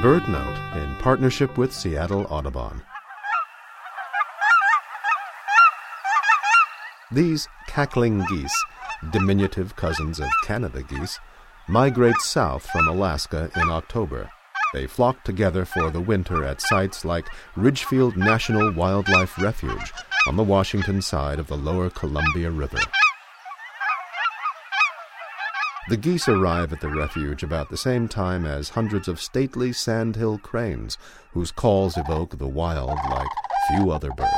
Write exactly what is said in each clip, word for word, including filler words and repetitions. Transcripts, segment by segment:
BirdNote in partnership with Seattle Audubon. These cackling geese, diminutive cousins of Canada geese, migrate south from Alaska in October. They flock together for the winter at sites like Ridgefield National Wildlife Refuge on the Washington side of the lower Columbia River. The geese arrive at the refuge about the same time as hundreds of stately sandhill cranes, whose calls evoke the wild like few other birds.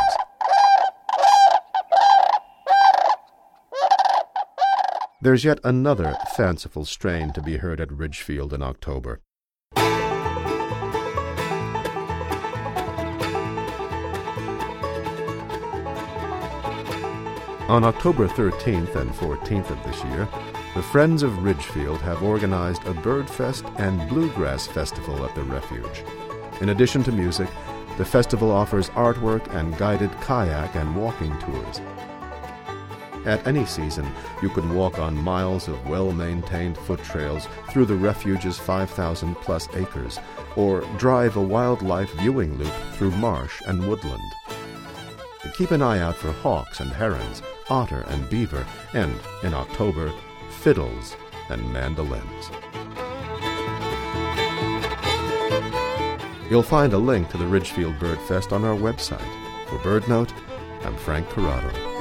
There's yet another fanciful strain to be heard at Ridgefield in October. On October thirteenth and fourteenth of this year, the Friends of Ridgefield have organized a Bird Fest and Bluegrass Festival at the refuge. In addition to music, the festival offers artwork and guided kayak and walking tours. At any season, you can walk on miles of well-maintained foot trails through the refuge's five thousand plus acres, or drive a wildlife viewing loop through marsh and woodland. Keep an eye out for hawks and herons, otter and beaver, and, in October, fiddles and mandolins. You'll find a link to the Ridgefield Bird Fest on our website. For BirdNote, I'm Frank Corrado.